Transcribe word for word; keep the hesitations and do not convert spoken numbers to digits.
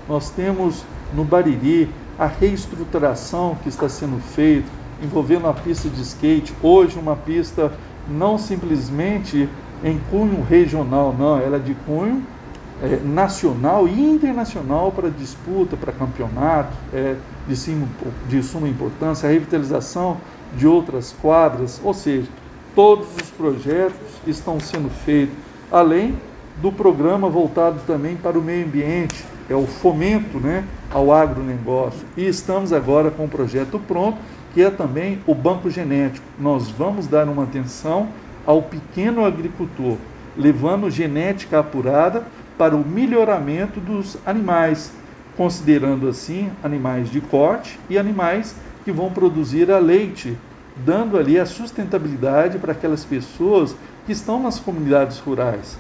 Nós temos no Bariri a reestruturação que está sendo feita, envolvendo a pista de skate, hoje uma pista não simplesmente em cunho regional, não, ela é de cunho é, nacional e internacional para disputa, para campeonato, é, de, sim, de suma importância, a revitalização de outras quadras, ou seja, todos os projetos estão sendo feitos, além do programa voltado também para o meio ambiente, é o fomento, né, ao agronegócio. E estamos agora com um projeto pronto, que é também o banco genético. Nós vamos dar uma atenção ao pequeno agricultor, levando genética apurada para o melhoramento dos animais, considerando assim animais de corte e animais que vão produzir a leite, dando ali a sustentabilidade para aquelas pessoas que estão nas comunidades rurais.